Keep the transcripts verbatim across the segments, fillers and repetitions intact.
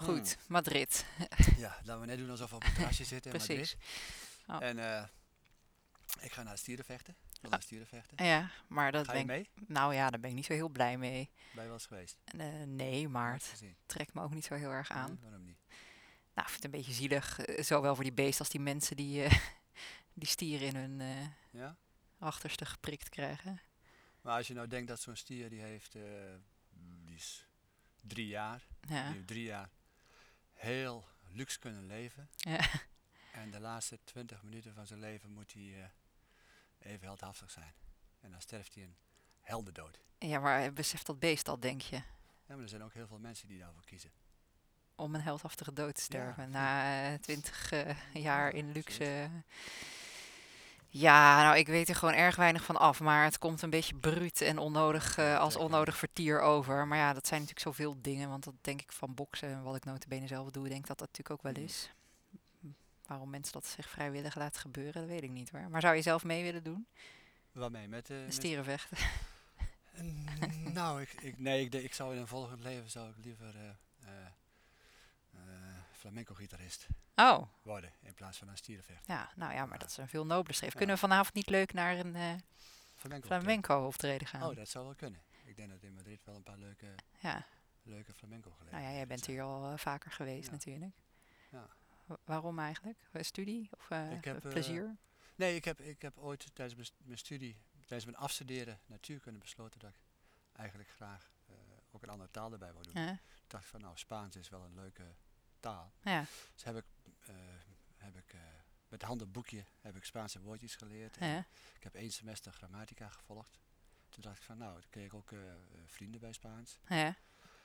Goed, Madrid. Ja, laten we net doen alsof we op een terrasje zitten in Precies. Madrid. Oh. En uh, ik ga naar stierenvechten. Ik wil naar stierenvechten. Ja, maar dat Ga je ben ik... mee? Nou ja, daar ben ik niet zo heel blij mee. Ben je wel eens geweest? Uh, nee, maar Nooit het gezien. trekt me ook niet zo heel erg aan. Nee, waarom niet? Nou, ik vind het een beetje zielig. Uh, zowel voor die beesten als die mensen die, uh, die stieren in hun uh, ja? achterste geprikt krijgen. Maar als je nou denkt dat zo'n stier die heeft, uh, die is drie jaar. Ja. Die heeft drie jaar heel luxe kunnen leven. Ja. En de laatste twintig minuten van zijn leven moet hij uh, even heldhaftig zijn. En dan sterft hij een heldendood. Ja, maar beseft dat beest al, denk je? Ja, maar er zijn ook heel veel mensen die daarvoor kiezen. Om een heldhaftige dood te sterven. Ja, na uh, twintig uh, jaar ja, in luxe. Ja, nou, ik weet er gewoon erg weinig van af. Maar het komt een beetje bruut en onnodig uh, als onnodig vertier over. Maar ja, dat zijn natuurlijk zoveel dingen. Want dat denk ik van boksen en wat ik notabene zelf doe, denk ik dat dat natuurlijk ook wel is. Waarom mensen dat zich vrijwillig laten gebeuren, dat weet ik niet hoor. Maar zou je zelf mee willen doen? Waarmee? Met uh, stierenvechten? Met... nou, ik, ik, nee, ik, ik zou in een volgend leven zou ik liever uh, uh, uh, flamenco-gitarist oh. worden in plaats van een stierenvechter. Ja, nou ja, maar dat is een veel nobele streef. Ja. Kunnen we vanavond niet leuk naar een uh, flamenco, flamenco optreden gaan? Oh, dat zou wel kunnen. Ik denk dat in Madrid wel een paar leuke, ja. leuke flamenco gelegenheden. Nou ja, jij bent hier al uh, vaker geweest ja. natuurlijk. Ja. W- waarom eigenlijk? Studie of uh, ik heb, plezier? Uh, nee, ik heb, ik heb ooit tijdens mijn studie, tijdens mijn afstuderen natuurkunde besloten dat ik eigenlijk graag uh, ook een andere taal erbij wou doen. Ja. Ik dacht van nou, Spaans is wel een leuke taal. Ja. Dus heb ik, uh, heb ik uh, met een handenboekje heb ik Spaanse woordjes geleerd. Ja. Ik heb één semester grammatica gevolgd. Toen dacht ik van nou, dan kreeg ik ook uh, vrienden bij Spaans. Ja.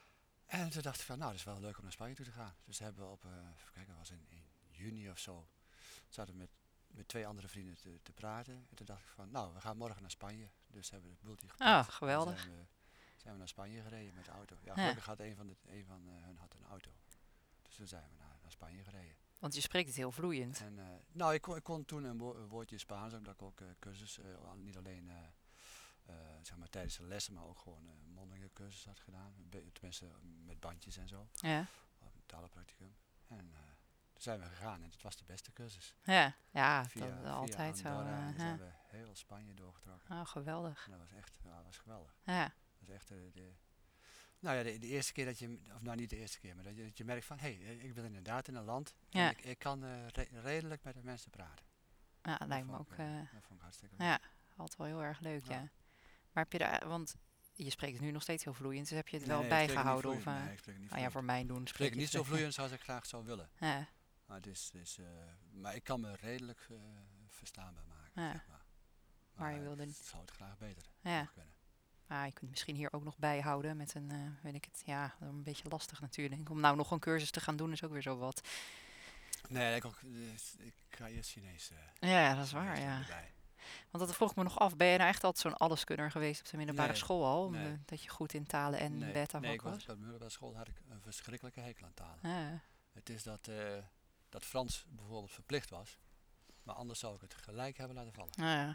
En toen dacht ik van nou, dat is wel leuk om naar Spanje toe te gaan. Dus hebben we op, uh, even kijken, dat was in, in juni of zo, zaten we met, met twee andere vrienden te, te praten. En toen dacht ik van nou, we gaan morgen naar Spanje. Dus hebben we het boeltje gepakt. Oh, geweldig. Zijn we, zijn we naar Spanje gereden met de auto. Ja, ja. gelukkig had een van, de, een van uh, hun had een auto. Dus toen zijn we naar, naar Spanje gereden. Want je spreekt het heel vloeiend. En, uh, nou, ik kon, ik kon toen een, wo- een woordje Spaans, omdat ik ook uh, cursus, uh, niet alleen uh, uh, zeg maar tijdens de lessen, maar ook gewoon uh, mondelinge cursus had gedaan. Be- tenminste met bandjes en zo. Ja. Op een talenpracticum. En uh, toen zijn we gegaan en het was de beste cursus. Ja, ja via, dat via altijd zo. Andorra, Uh, en ja. zijn we heel Spanje doorgetrokken. Oh, geweldig. En dat was echt, ja, dat was geweldig. Ja. Dat was echt uh, de... Nou ja, de, de eerste keer dat je, of nou niet de eerste keer, maar dat je, dat je merkt van, hé, hey, ik ben inderdaad in een land en ja. ik, ik kan uh, re- redelijk met de mensen praten. Ja, dat lijkt me dat ook. Ik, uh, Uh, dat vond ik hartstikke leuk. ja, altijd wel heel erg leuk, ja. ja. Maar heb je daar, want je spreekt het nu nog steeds heel vloeiend, dus heb je het nee, wel nee, bijgehouden? Ik of, uh, nee, ik spreek het niet nou ja, voor mijn doen ik spreek het niet zo vloeiend zoals ik graag zou willen. Ja. Maar, het is, het is, uh, maar ik kan me redelijk uh, verstaanbaar maken, ja. zeg maar. Maar, maar je wilde... Ik zou het graag beter ja. kunnen. Ah, je kunt misschien hier ook nog bijhouden met een, uh, weet ik het, ja, een beetje lastig natuurlijk. Om nou nog een cursus te gaan doen is ook weer zo wat. Nee, ik, ook, ik ga eerst Chinees. Uh, ja, dat is waar, ja. Erbij. Want dat vroeg ik me nog af, ben je nou echt altijd zo'n alleskunner geweest op de middelbare nee, school al? Nee. De, dat je goed in talen en nee, beta nee, ik was? was op de middelbare school had ik een verschrikkelijke hekel aan talen. Ja. Het is dat, uh, dat Frans bijvoorbeeld verplicht was, maar anders zou ik het gelijk hebben laten vallen. Ja.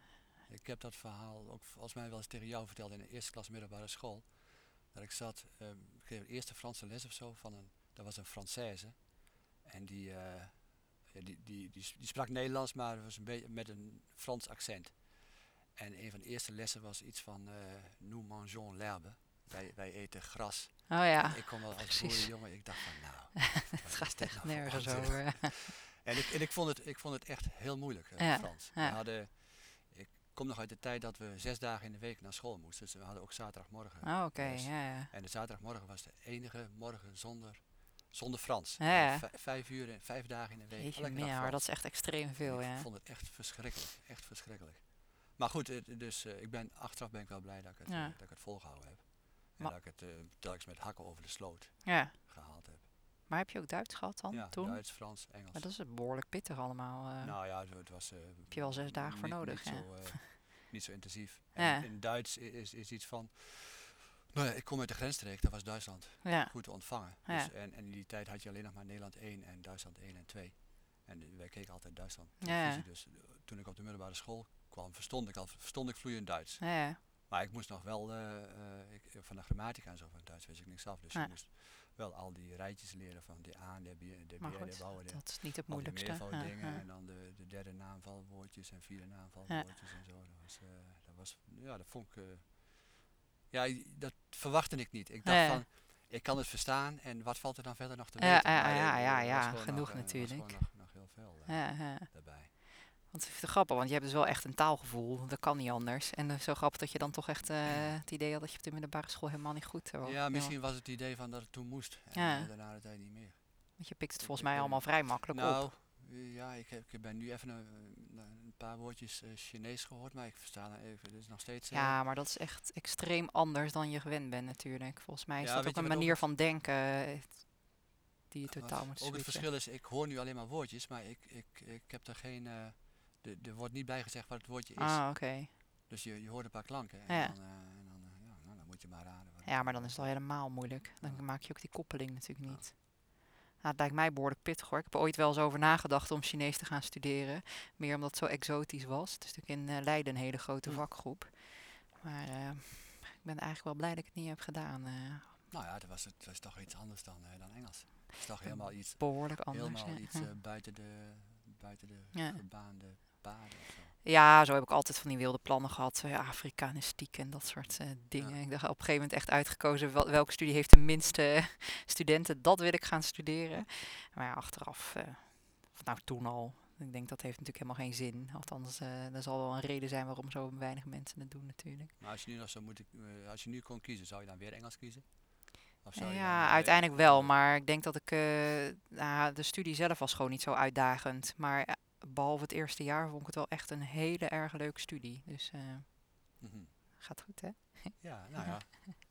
Ik heb dat verhaal ook volgens mij wel eens tegen jou verteld in de eerste klas middelbare school. Dat ik zat, uh, ik kreeg de eerste Franse les of zo van een, dat was een Française. En die, uh, ja, die, die, die, die, die sprak Nederlands, maar was een beetje met een Frans accent. En een van de eerste lessen was iets van uh, nous mangeons l'herbe. Wij, wij eten gras. Oh ja. En ik kom wel als boerenjongen, ik dacht van nou, het gaat echt nou nergens over. en ik, en ik, vond het, ik vond het echt heel moeilijk, uh, ja. Frans. Ja. We hadden, ik kom nog uit de tijd dat we zes dagen in de week naar school moesten. Dus we hadden ook zaterdagmorgen. Oh, oké, okay. ja, ja. En de zaterdagmorgen was de enige morgen zonder, zonder Frans. Ja, ja. V- vijf uur, en vijf dagen in de week. Jeetje, ja, maar dat is echt extreem veel, ik ja. Ik vond het echt verschrikkelijk, echt verschrikkelijk. Maar goed, dus uh, ik ben, achteraf ben ik wel blij dat ik het, ja. uh, dat ik het volgehouden heb. En Ma- dat ik het uh, telkens met hakken over de sloot ja. gehaald heb. Maar heb je ook Duits gehad dan, ja, toen? Duits, Frans, Engels. Maar dat is behoorlijk pittig allemaal. Uh. Nou ja, het, het was... Uh, heb je wel zes dagen niet, voor nodig, niet ja. Zo, uh, niet zo intensief. ja. En in Duits is, is iets van... Nou ja, ik kom uit de grensstreek, dat was Duitsland ja. goed te ontvangen. Ja. Dus, en, en in die tijd had je alleen nog maar Nederland één en Duitsland één en twee. En wij keken altijd Duitsland televisie. Ja. Dus uh, toen ik op de middelbare school kwam, verstond ik al verstond ik vloeiend Duits. Ja. Maar ik moest nog wel, uh, uh, ik, van de grammatica en zo van Duits wist ik niks af. Dus ja. je moest wel al die rijtjes leren van de A, de B, de Maar B, de goed, bouwen, de dat is niet het al die moeilijkste. Ja, meervoudingen ja, en dan de, de derde naamvalwoordjes en vierde ja. naamvalwoordjes en zo. Dat was, eh, dat was, ja, dat vond ik, eh, ja, i- dat verwachtte ik niet. Ik dacht Ja, van, ik kan het verstaan en wat valt er dan verder nog te ja, weten? ja, Maar ja, eh, ja, er was ja, gewoon nog, genoeg eh, er was gewoon natuurlijk. nog, nog heel veel eh, Ja, ja. daarbij. Want ik vind het grappig, want je hebt dus wel echt een taalgevoel. Dat kan niet anders. En uh, zo grappig dat je dan toch echt uh, het idee had dat je op de middelbare school helemaal niet goed was. Ja, misschien was het idee van dat het toen moest en Ja, uh, daarna de tijd niet meer. want je pikt het Ik, volgens ik mij weet allemaal het. vrij makkelijk Nou, op. eh, ja, ik, heb, ik ben nu even een, een paar woordjes uh, Chinees gehoord, maar ik versta het even. Het is nog steeds. Uh, Ja, maar dat is echt extreem anders dan je gewend bent natuurlijk. Volgens mij is ja, dat weet ook je een wat ook manier het, van denken eh, die je wat totaal moet ook het switchen. verschil is, ik hoor nu alleen maar woordjes, maar ik, ik, ik heb er geen. Uh, de, er wordt niet bij gezegd wat het woordje is. Ah, oké. Okay. Dus je, je hoort een paar klanken en Ja. dan, uh, en dan, uh, ja, nou, dan moet je maar raden. Wat Ja, maar dan is het al helemaal moeilijk. Dan ja. maak je ook die koppeling natuurlijk niet. Ja. Nou, het lijkt mij behoorlijk pittig hoor. Ik heb er ooit wel eens over nagedacht om Chinees te gaan studeren. Meer omdat het zo exotisch was. Het is natuurlijk in uh, Leiden een hele grote Hm. vakgroep. Maar uh, ik ben eigenlijk wel blij dat ik het niet heb gedaan. Uh, nou ja, dat was, het was toch iets anders dan, uh, dan Engels. Het is toch helemaal iets, behoorlijk anders. helemaal Ja. iets uh, buiten de, buiten de ja. gebaande paden of zo. Ja, zo heb ik altijd van die wilde plannen gehad. Uh, Afrikanistiek en dat soort uh, dingen. Ja. Ik dacht op een gegeven moment echt uitgekozen wel, welke studie heeft de minste studenten. Dat wil ik gaan studeren. Maar ja, achteraf, uh, of nou toen al. Ik denk dat heeft natuurlijk helemaal geen zin. Althans, uh, er zal wel een reden zijn waarom zo weinig mensen het doen natuurlijk. Maar als je nu nog zo moet, uh, als je nu kon kiezen, zou je dan weer Engels kiezen? Of zou je ja, uiteindelijk wel. Maar ik denk dat ik, uh, nou, de studie zelf was gewoon niet zo uitdagend. Maar uh, behalve het eerste jaar vond ik het wel echt een hele erg leuke studie. Dus uh, mm-hmm. Gaat goed, hè? Ja, nou ja.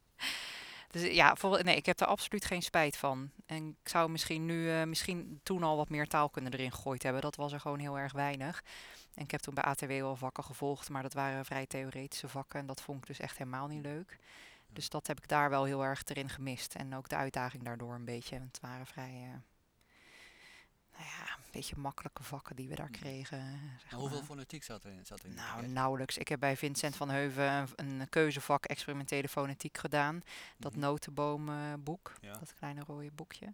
Dus ja, voor, nee, ik heb er absoluut geen spijt van. En ik zou misschien nu, uh, misschien toen al wat meer taalkunde erin gegooid hebben. Dat was er gewoon heel erg weinig. En ik heb toen bij A T W wel vakken gevolgd, maar dat waren vrij theoretische vakken. En dat vond ik dus echt helemaal niet leuk. Dus dat heb ik daar wel heel erg erin gemist. En ook de uitdaging daardoor een beetje. Het waren vrij, uh, nou ja, een beetje makkelijke vakken die we daar kregen. Zeg maar. Hoeveel fonetiek zat erin? Zat erin nou, nauwelijks. Ik heb bij Vincent van Heuven een, een keuzevak experimentele fonetiek gedaan. Dat mm-hmm. notenboomboek, uh, ja. Dat kleine rode boekje.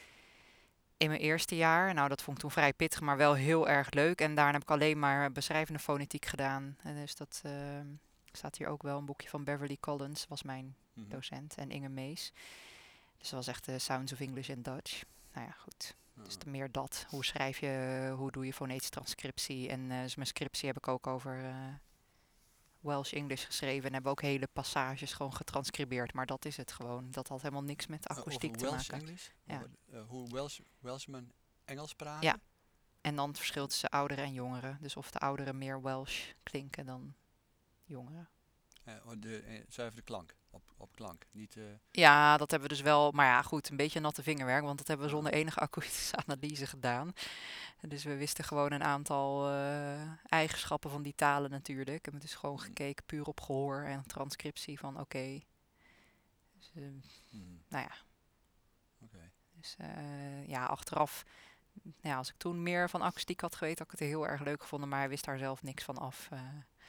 In mijn eerste jaar, nou dat vond ik toen vrij pittig, maar wel heel erg leuk. En daarna heb ik alleen maar beschrijvende fonetiek gedaan. En dus dat... Uh, staat hier ook wel een boekje van Beverly Collins, was mijn mm-hmm. docent, en Inge Mees. Dus dat was echt de uh, Sounds of English and Dutch. Nou ja, goed. Uh-huh. Dus meer dat. Hoe schrijf je, uh, hoe doe je fonetische transcriptie? En uh, dus mijn scriptie heb ik ook over uh, Welsh English geschreven. En hebben ook hele passages gewoon getranscribeerd. Maar dat is het gewoon. Dat had helemaal niks met akoestiek uh, te Welsh maken. English? Ja. Over, uh, hoe Welsh, Welshmen Engels praten? Ja. En dan het verschil tussen ouderen en jongeren. Dus of de ouderen meer Welsh klinken dan jongeren. Uh, de uh, zuivere klank, op, op klank, niet... Uh... Ja, dat hebben we dus wel, maar ja goed, een beetje natte vingerwerk, want dat hebben we zonder enige akoestische analyse gedaan. Dus we wisten gewoon een aantal uh, eigenschappen van die talen natuurlijk. Ik heb dus gewoon gekeken puur op gehoor en transcriptie van oké. Okay. Dus, uh, mm. Nou ja. Okay. Dus uh, ja, achteraf, ja, als ik toen meer van akoestiek had geweten, had ik het heel erg leuk gevonden, maar hij wist daar zelf niks van af. Uh,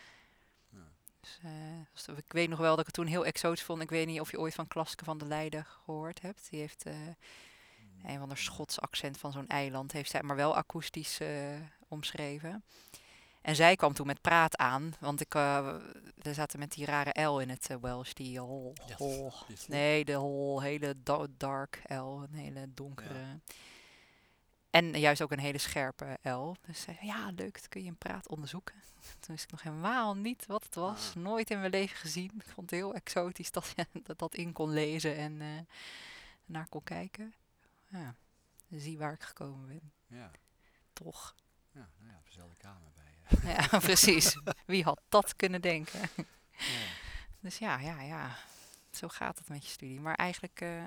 Dus, uh, dus ik weet nog wel dat ik het toen heel exotisch vond. Ik weet niet of je ooit van Klaske van der Leijden gehoord hebt. Die heeft uh, een van de Schots accent van zo'n eiland. Heeft zij maar wel akoestisch uh, omschreven. En zij kwam toen met praat aan. Want ik, uh, we zaten met die rare L in het uh, Welsh. Die hol, hol. Yes. Nee, de hol, hele da- dark L. Een hele donkere... Ja. En juist ook een hele scherpe L. Dus zei ja, leuk, dat kun je in praat onderzoeken. Toen wist ik nog helemaal niet wat het was. Ah. Nooit in mijn leven gezien. Ik vond het heel exotisch dat je dat, dat in kon lezen en uh, naar kon kijken. Ja, zie waar ik gekomen ben. Ja. Toch. Ja, nou ja, op dezelfde kamer bij je. Ja, precies. Wie had dat kunnen denken? Ja. Dus ja, ja, ja. Zo gaat het met je studie. Maar eigenlijk... Uh,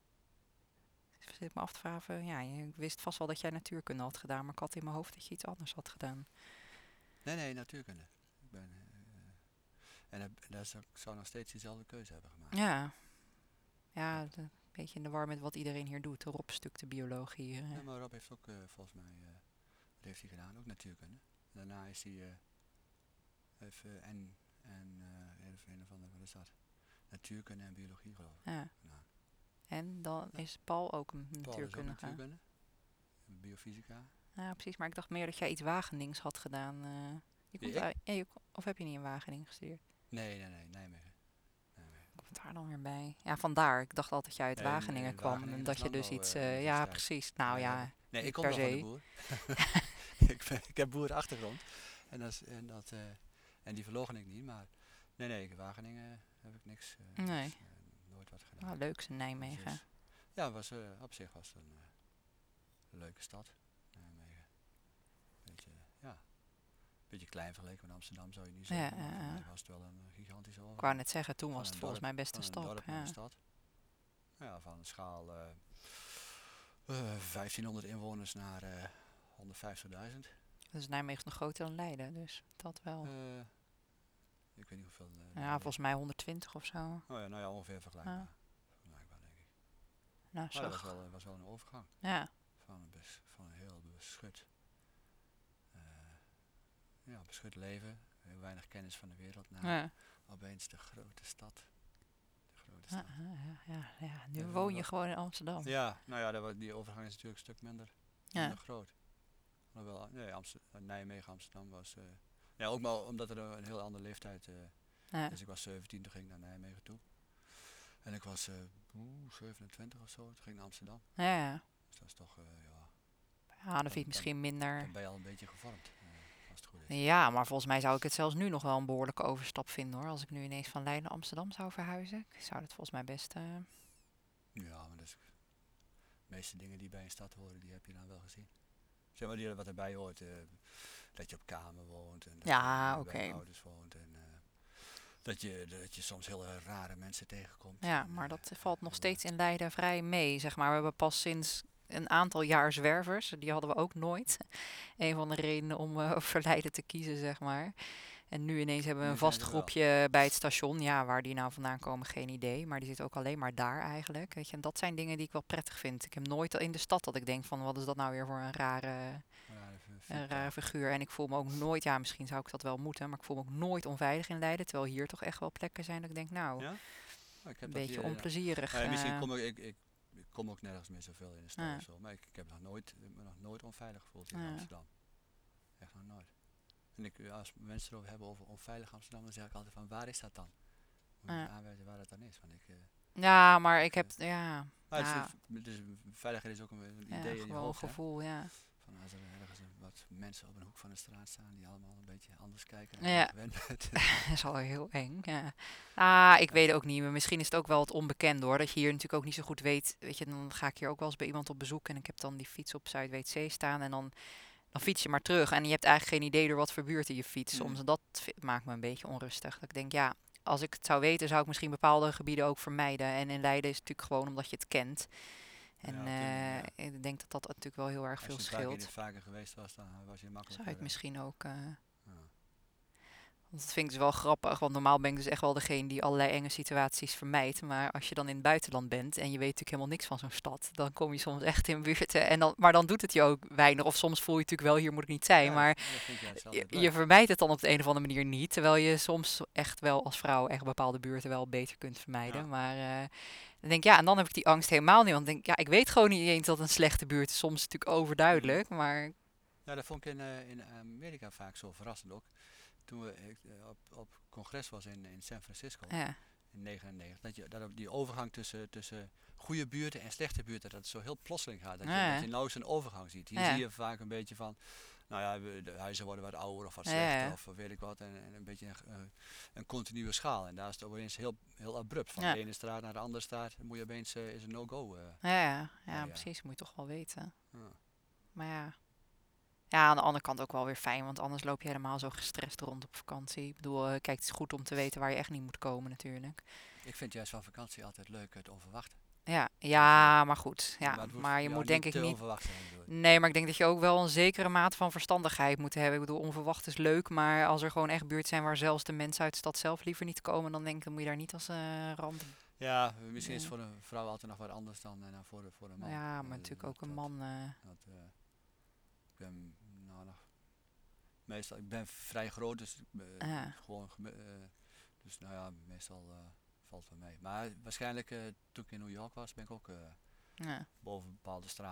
Ik zit me af te vragen, ja, je wist vast wel dat jij natuurkunde had gedaan, maar ik had in mijn hoofd dat je iets anders had gedaan. Nee, nee, natuurkunde. Ik ben, uh, en uh, daar zou, ik zou nog steeds dezelfde keuze hebben gemaakt. Ja, ja, de, een beetje in de war met wat iedereen hier doet. Rob stukte biologie. Uh. Ja, maar Rob heeft ook uh, volgens mij, uh, wat heeft hij gedaan? Ook natuurkunde. Daarna is hij, uh, heeft, uh, en, en uh, een of andere, wat is dat? Natuurkunde en biologie geloof ik. Ja. Nou. En dan Ja. is Paul ook een Paul is ook natuurkundige. natuurkunde. Biofysica. Ja, precies. Maar ik dacht meer dat jij iets Wagenings had gedaan. eh. je Wie, komt ik? uit, ja, je ko- of heb je niet in Wageningen gestudeerd? Nee, nee, nee, Nijmegen. Nijmegen. Komt daar dan weer bij? Ja, vandaar. Ik dacht altijd dat jij uit Nee, in, Wageningen in kwam. Wageningen, En dat dat is je dus iets... eh, ja, landbouwuniversiteit. precies. Nou Nee, ja, nee, ik niet kom per wel van de se. boer. ik, ben, ik heb boerenachtergrond. En, dat, is- en, dat, eh, en die verlogen ik niet. Maar nee, nee, in Wageningen heb ik niks. eh, Nee. niks, eh, nooit wat gedaan. Nou, leuk is in Dus Nijmegen. is- ja, was, eh, op zich was het een eh, leuke stad. Nijmegen. Beetje, ja, beetje klein vergeleken met Amsterdam zou je niet Ja, zeggen. ja, Maar voor ja. mij was het wel een eh, gigantische Ik wou overgang. net zeggen, toen Van was het een volgens dorp, mij best een van een stap. dorp naar een Ja. stad. Ja, van een schaal eh eh, vijftienhonderd inwoners naar eh honderdvijftigduizend. Dus Nijmegen is nog groter dan Leiden, dus dat wel. Eh, ik weet niet hoeveel. eh, Ja, Nijmegen- volgens mij honderdtwintig of zo. Oh ja, nou ja, ongeveer vergelijkbaar. Ja. Vergelijkbaar denk ik. Nou, Maar dat was zag. wel, eh, was wel een overgang. Ja, Van een, bes, van een heel beschut, eh, ja, beschut leven. Heel weinig kennis van de wereld. Naar ja. opeens de grote stad. De grote Ja, stad. ja, ja, ja. Nu Ja, woon je wel- gewoon in Amsterdam. Ja, nou ja, dat, wa- die overgang is natuurlijk een stuk minder, Ja. minder groot. Hoewel, nee, Amster- Nijmegen, Amsterdam was... eh, ja, ook maar omdat er een, een heel andere leeftijd... eh, Ja. Dus ik was zeventien, toen ging ik naar Nijmegen toe. En ik was eh, oeh, zevenentwintig of zo, toen ging ik naar Amsterdam. Ja, ja. Dus dat is toch, eh, ja, Ja, dan vind je dan- het misschien minder. dan ben je al een beetje gevormd, eh, als het goed is. Ja, maar volgens mij zou ik het zelfs nu nog wel een behoorlijke overstap vinden hoor. Als ik nu ineens van Leiden naar Amsterdam zou verhuizen. Ik zou dat volgens mij best. eh, Ja, maar dus, de meeste dingen die bij een stad horen, die heb je dan wel gezien. Zeg maar, die, wat erbij hoort, eh, dat je op kamer woont. En dat Ja, je bij oké. je ouders woont. En, eh, dat, je, dat je soms heel eh, rare mensen tegenkomt. Ja, En, maar eh, dat valt nog en, steeds in Leiden vrij mee, zeg maar. We hebben pas sinds een aantal jaar zwervers. Die hadden we ook nooit. Een van de redenen om eh, voor Leiden te kiezen, zeg maar. En nu ineens hebben we Nu een zijn vast ze er wel. groepje bij het station. Ja, waar die nou vandaan komen, geen idee. Maar die zitten ook alleen maar daar eigenlijk. Weet je, en dat zijn dingen die ik wel prettig vind. Ik heb nooit in de stad dat ik denk van, wat is dat nou weer voor een rare, rare v- een v- rare figuur. En ik voel me ook nooit, ja, misschien zou ik dat wel moeten, maar ik voel me ook nooit onveilig in Leiden. Terwijl hier toch echt wel plekken zijn dat ik denk, nou, Ja? Oh, ik heb een dat beetje hier, eh, onplezierig. Nou ja, misschien eh, kom ik, ik, ik, ik kom ook nergens meer zoveel in de stad Ja. of zo. Maar ik, ik heb nog nooit, me nog nooit onveilig gevoeld in Ja. Amsterdam. Echt nog nooit. En ik, als mensen erover hebben over onveilig Amsterdam, dan zeg ik altijd van waar is dat dan? Moet je Ja. me aanwijzen waar dat dan is? Want ik, eh, Ja, maar ik eh, heb, ja, maar het is, ja, een- het is, veiligheid is ook een, een ja, idee in je gewoon hoofd. Hè? gevoel, ja. Van als er ergens een- wat mensen op een hoek van de straat staan die allemaal een beetje anders kijken dan Ja. je gewend bent. Dat is wel heel eng, ja. Ah, ik Ja. weet ook niet, maar misschien is het ook wel het onbekende hoor. Dat je hier natuurlijk ook niet zo goed weet. Weet je, dan ga ik hier ook wel eens bij iemand op bezoek en ik heb dan die fiets op Zuid-Weetzee staan en dan, dan fiets je maar terug. En je hebt eigenlijk geen idee door wat voor buurt je fiets soms. Mm. En dat vi- maakt me een beetje onrustig. Dat ik denk, ja, als ik het zou weten, zou ik misschien bepaalde gebieden ook vermijden. En in Leiden is het natuurlijk gewoon omdat je het kent. En Ja, op die manier, eh, ja. ik denk dat dat natuurlijk wel heel erg Als veel je een paar keer scheelt. niet vaker geweest was, dan was je makkelijker. Zou je het eh, misschien ook... eh, ja. Want dat vind ik dus wel grappig, want normaal ben ik dus echt wel degene die allerlei enge situaties vermijdt. Maar als je dan in het buitenland bent en je weet natuurlijk helemaal niks van zo'n stad, dan kom je soms echt in buurten. En dan, maar dan doet het je ook weinig. Of soms voel je natuurlijk wel, hier moet ik niet zijn. Ja, dat- Maar dat vind ik juist je, altijd je leuk. vermijdt het dan op de een of andere manier niet. Terwijl je soms echt wel als vrouw echt bepaalde buurten wel beter kunt vermijden. Ja. Maar eh, dan denk ik, ja, en dan heb ik die angst helemaal niet. Want dan denk ik, ja, ik weet gewoon niet eens dat het een slechte buurt is. Soms is het natuurlijk overduidelijk, maar Ja, dat vond ik in, eh, in Amerika vaak zo verrassend ook. Toen we ik, eh, op, op congres was in, in San Francisco ja, in negenennegentig, dat, je, dat op die overgang tussen, tussen goede buurten en slechte buurten, dat het zo heel plotseling gaat. Dat, Ja, je, ja. dat je nou zo'n overgang ziet. Hier Ja. zie je vaak een beetje van, nou ja, we- de huizen worden wat ouder of wat Ja, slechter ja. of weet ik wat. En, en een beetje een, eh, een continue schaal. En daar is het opeens heel, heel abrupt. Van Ja. de ene straat naar de andere straat dan moet je opeens, eh, is een no-go. eh. ja, ja, ja, ja. precies, moet je toch wel weten. Ja. Maar ja. Ja, aan de andere kant ook wel weer fijn, want anders loop je helemaal zo gestrest rond op vakantie. Ik bedoel, eh, kijk, het is goed om te weten waar je echt niet moet komen natuurlijk. Ik vind juist van vakantie altijd leuk het onverwachte. Ja, ja, maar goed. Ja, het hoeft maar je voor jou moet denk ik te niet... onverwacht zijn, bedoel ik. Nee, maar ik denk dat je ook wel een zekere mate van verstandigheid moet hebben. Ik bedoel, onverwacht is leuk, maar als er gewoon echt buurten zijn waar zelfs de mensen uit de stad zelf liever niet komen, dan denk ik, dan moet je daar niet als eh rand... Ja, misschien is Ja. het voor een vrouw altijd nog wat anders dan, eh, dan voor, de, voor een man. Ja, Eh, maar natuurlijk dat- ook een dat- man... eh, Dat, eh, ik ben nou nog meestal, ik ben vrij groot, dus ik ben Ja. gewoon, geme- eh, dus nou ja, meestal eh, valt wel mee. Maar waarschijnlijk uh, toen ik in New York was, ben ik ook uh, Ja. boven bepaalde straten